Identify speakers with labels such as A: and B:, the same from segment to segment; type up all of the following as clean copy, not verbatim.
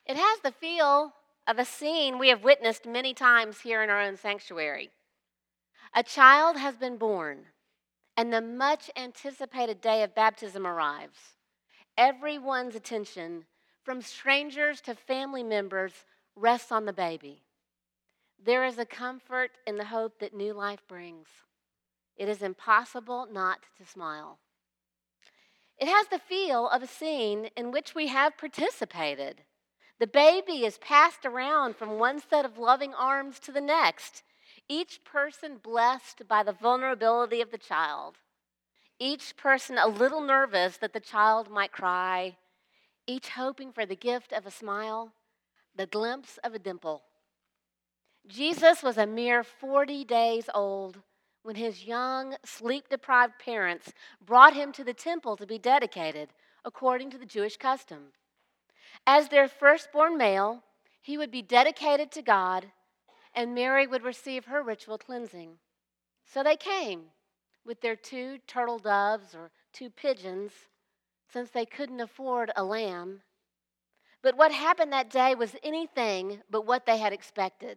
A: It has the feel of a scene we have witnessed many times here in our own sanctuary. A child has been born, and the much anticipated day of baptism arrives. Everyone's attention, from strangers to family members, rests on the baby. There is a comfort in the hope that new life brings. It is impossible not to smile. It has the feel of a scene in which we have participated. The baby is passed around from one set of loving arms to the next, each person blessed by the vulnerability of the child, each person a little nervous that the child might cry, each hoping for the gift of a smile, the glimpse of a dimple. Jesus was a mere 40 days old when his young, sleep-deprived parents brought him to the temple to be dedicated, according to the Jewish custom. As their firstborn male, he would be dedicated to God, and Mary would receive her ritual cleansing. So they came with their 2 turtle doves or 2 pigeons, since they couldn't afford a lamb. But what happened that day was anything but what they had expected.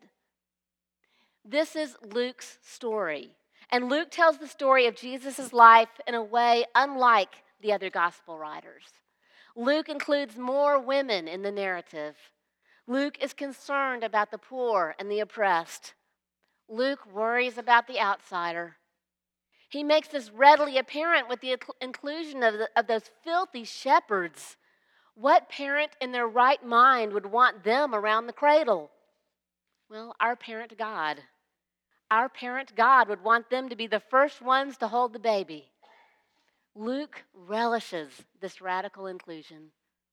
A: This is Luke's story, and Luke tells the story of Jesus' life in a way unlike the other gospel writers. Luke includes more women in the narrative. Luke is concerned about the poor and the oppressed. Luke worries about the outsider. He makes this readily apparent with the inclusion of those filthy shepherds. What parent in their right mind would want them around the cradle? Well, our parent God. Our parent God would want them to be the first ones to hold the baby. Luke relishes this radical inclusion.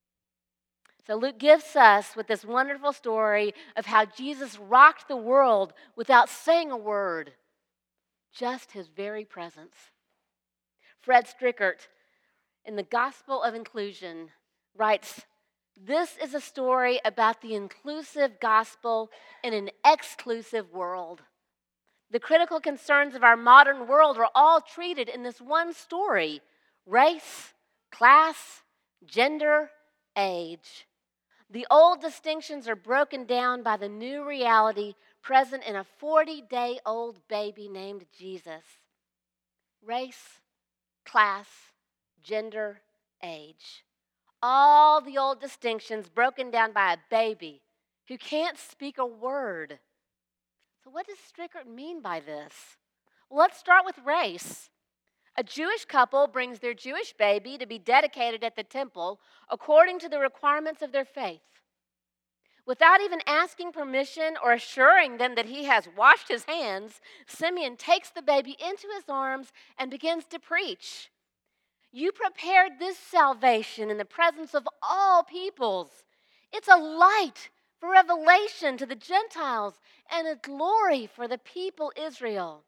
A: So Luke gifts us with this wonderful story of how Jesus rocked the world without saying a word, just his very presence. Fred Strickert, in The Gospel of Inclusion, writes, "This is a story about the inclusive gospel in an exclusive world. The critical concerns of our modern world are all treated in this one story: race, class, gender, age. The old distinctions are broken down by the new reality present in a 40-day-old baby named Jesus. Race, class, gender, age. All the old distinctions broken down by a baby who can't speak a word." So what does Strickert mean by this? Well, let's start with race. A Jewish couple brings their Jewish baby to be dedicated at the temple according to the requirements of their faith. Without even asking permission or assuring them that he has washed his hands, Simeon takes the baby into his arms and begins to preach. "You prepared this salvation in the presence of all peoples. It's a light for revelation to the Gentiles and a glory for the people Israel."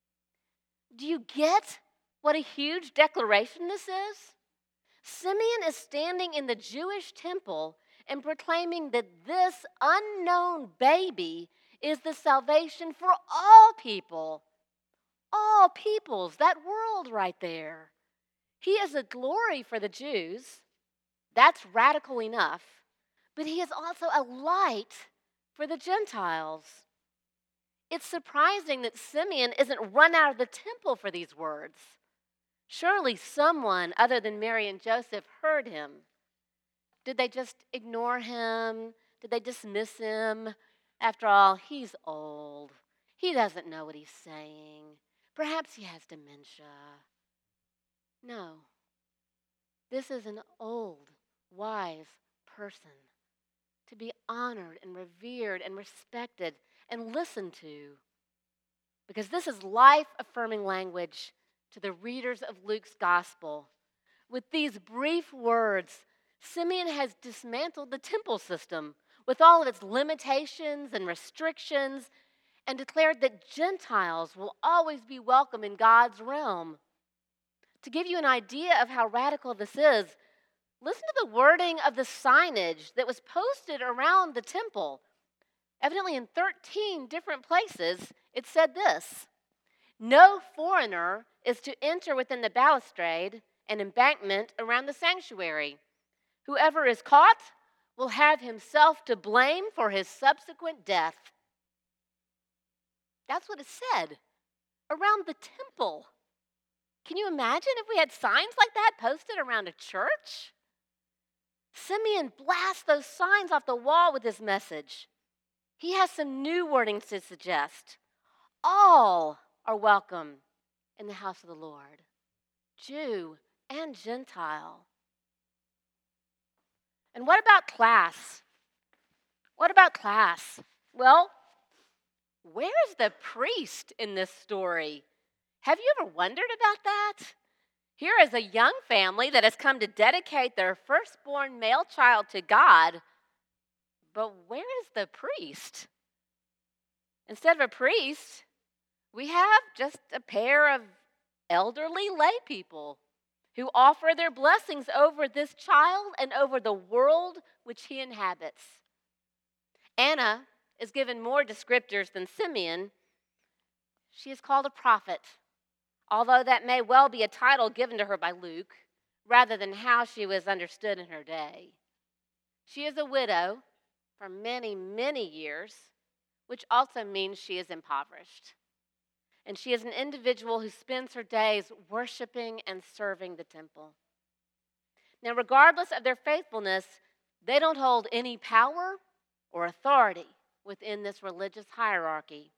A: Do you get what a huge declaration this is? Simeon is standing in the Jewish temple and proclaiming that this unknown baby is the salvation for all people. All peoples, that world right there. He is a glory for the Jews. That's radical enough. But he is also a light for the Gentiles. It's surprising that Simeon isn't run out of the temple for these words. Surely someone other than Mary and Joseph heard him. Did they just ignore him? Did they dismiss him? After all, he's old. He doesn't know what he's saying. Perhaps he has dementia. No. This is an old, wise person to be honored and revered and respected and listened to, because this is life-affirming language to the readers of Luke's gospel. With these brief words, Simeon has dismantled the temple system with all of its limitations and restrictions and declared that Gentiles will always be welcome in God's realm. To give you an idea of how radical this is, listen to the wording of the signage that was posted around the temple. Evidently in 13 different places, it said this: "No foreigner is to enter within the balustrade and embankment around the sanctuary. Whoever is caught will have himself to blame for his subsequent death. That's what it said around the temple. Can you imagine if we had signs like that posted around a church? Simeon blasts those signs off the wall with his message. He has some new wordings to suggest. All are welcome in the house of the Lord, Jew and Gentile. And what about class? What about class? Well, where is the priest in this story? Have you ever wondered about that? Here is a young family that has come to dedicate their firstborn male child to God, but where is the priest? Instead of a priest, we have just a pair of elderly lay people who offer their blessings over this child and over the world which he inhabits. Anna is given more descriptors than Simeon. She is called a prophet, although that may well be a title given to her by Luke, rather than how she was understood in her day. She is a widow for many, many years, which also means she is impoverished. And she is an individual who spends her days worshiping and serving the temple. Now, regardless of their faithfulness, they don't hold any power or authority within this religious hierarchy.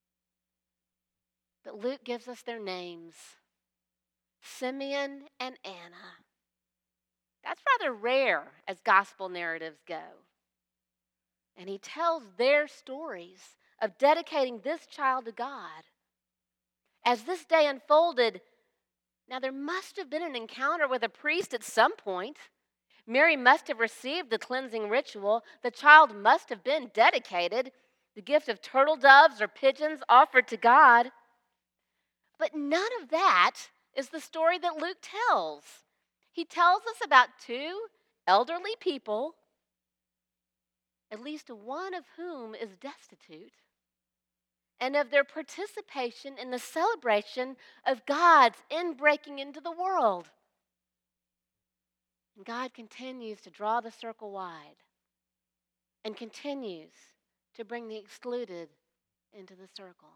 A: But Luke gives us their names, Simeon and Anna. That's rather rare as gospel narratives go. And he tells their stories of dedicating this child to God. As this day unfolded, now there must have been an encounter with a priest at some point. Mary must have received the cleansing ritual. The child must have been dedicated, the gift of turtle doves or pigeons offered to God. But none of that is the story that Luke tells. He tells us about two elderly people, at least one of whom is destitute, and of their participation in the celebration of God's inbreaking into the world. And God continues to draw the circle wide and continues to bring the excluded into the circle.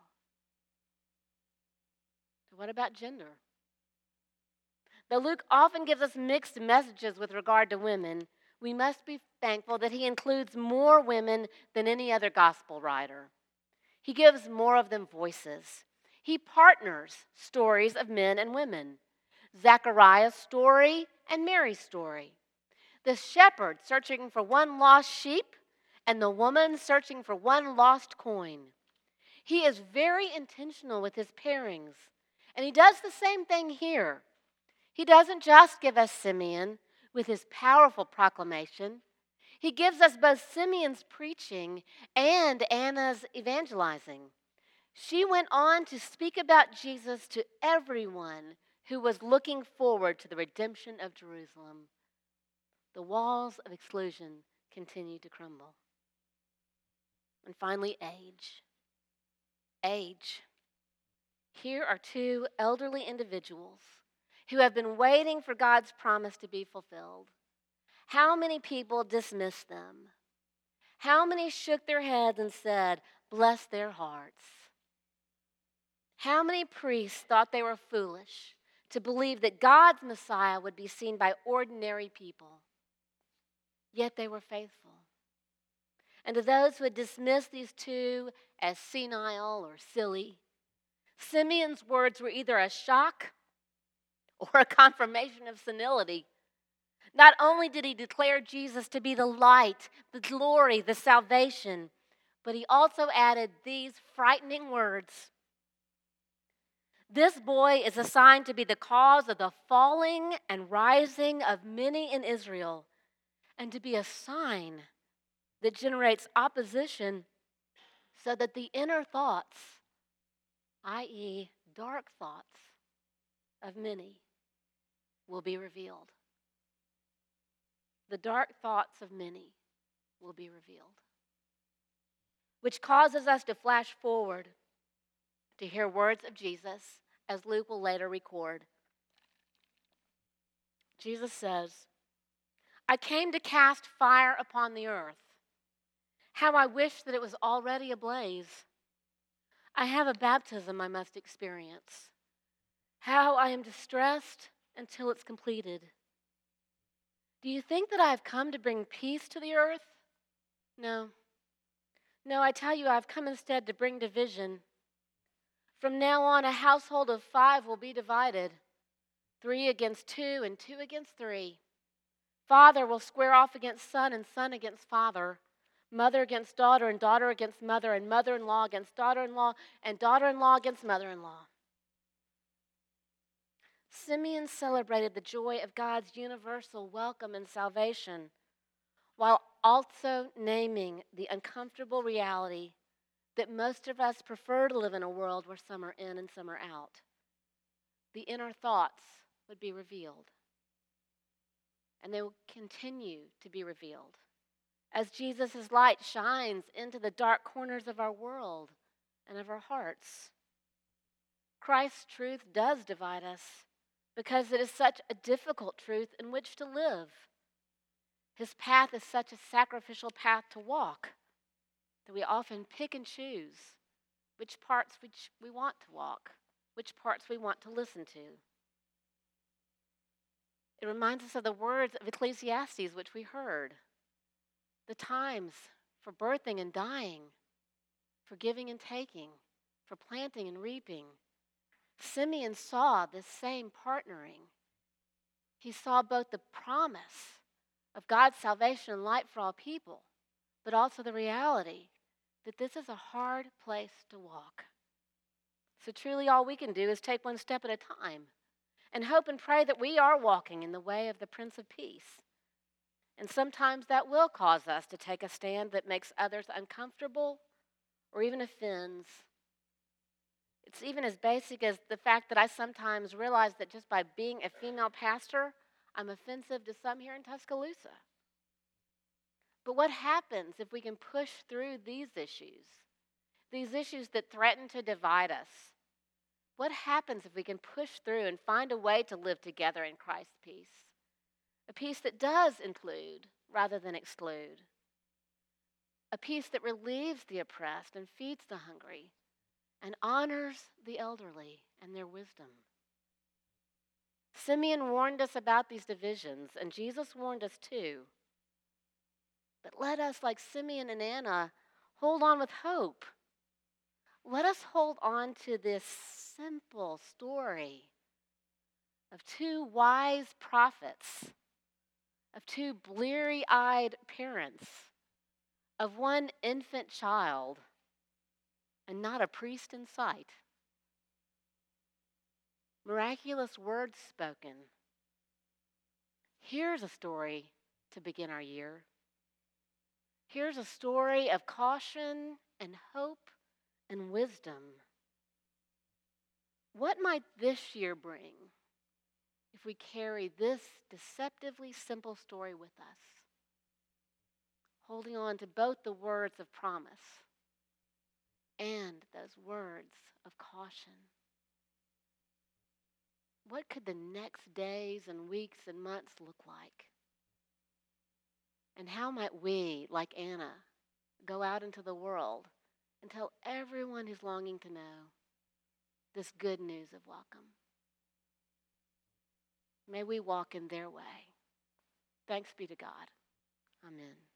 A: So what about gender? Though Luke often gives us mixed messages with regard to women, we must be thankful that he includes more women than any other gospel writer. He gives more of them voices. He partners stories of men and women. Zechariah's story and Mary's story. The shepherd searching for one lost sheep and the woman searching for one lost coin. He is very intentional with his pairings, and he does the same thing here. He doesn't just give us Simeon with his powerful proclamation. He gives us both Simeon's preaching and Anna's evangelizing. She went on to speak about Jesus to everyone who was looking forward to the redemption of Jerusalem. The walls of exclusion continued to crumble. And finally, age. Age. Here are two elderly individuals who have been waiting for God's promise to be fulfilled. How many people dismissed them? How many shook their heads and said, "Bless their hearts"? How many priests thought they were foolish to believe that God's Messiah would be seen by ordinary people? Yet they were faithful. And to those who had dismissed these two as senile or silly, Simeon's words were either a shock or a confirmation of senility. Not only did he declare Jesus to be the light, the glory, the salvation, but he also added these frightening words. This boy is assigned to be the cause of the falling and rising of many in Israel, and to be a sign that generates opposition, so that the inner thoughts, i.e., dark thoughts of many, will be revealed. The dark thoughts of many will be revealed. Which causes us to flash forward to hear words of Jesus, as Luke will later record. Jesus says, I came to cast fire upon the earth. How I wish that it was already ablaze. I have a baptism I must experience. How I am distressed until it's completed. Do you think that I have come to bring peace to the earth? No. No, I tell you, I've come instead to bring division. From now on, a household of 5 will be divided, 3 against 2 and 2 against 3. Father will square off against son and son against father, mother against daughter and daughter against mother, and mother-in-law against daughter-in-law, and daughter-in-law against mother-in-law. Simeon celebrated the joy of God's universal welcome and salvation, while also naming the uncomfortable reality that most of us prefer to live in a world where some are in and some are out. The inner thoughts would be revealed, and they will continue to be revealed as Jesus' light shines into the dark corners of our world and of our hearts. Christ's truth does divide us because it is such a difficult truth in which to live. His path is such a sacrificial path to walk that we often pick and choose which parts we want to walk, which parts we want to listen to. It reminds us of the words of Ecclesiastes, which we heard. The times for birthing and dying, for giving and taking, for planting and reaping. Simeon saw this same partnering. He saw both the promise of God's salvation and light for all people, but also the reality that this is a hard place to walk. So truly all we can do is take one step at a time and hope and pray that we are walking in the way of the Prince of Peace. And sometimes that will cause us to take a stand that makes others uncomfortable or even offends. It's even as basic as the fact that I sometimes realize that just by being a female pastor, I'm offensive to some here in Tuscaloosa. But what happens if we can push through these issues that threaten to divide us? What happens if we can push through and find a way to live together in Christ's peace? A peace that does include rather than exclude. A peace that relieves the oppressed and feeds the hungry and honors the elderly and their wisdom. Simeon warned us about these divisions, and Jesus warned us too. But let us, like Simeon and Anna, hold on with hope. Let us hold on to this simple story of 2 wise prophets, of 2 bleary-eyed parents, of 1 infant child, and not a priest in sight. Miraculous words spoken. Here's a story to begin our year. Here's a story of caution and hope and wisdom. What might this year bring if we carry this deceptively simple story with us, holding on to both the words of promise and those words of caution? What could the next days and weeks and months look like? And how might we, like Anna, go out into the world and tell everyone who's longing to know this good news of welcome? May we walk in their way. Thanks be to God. Amen.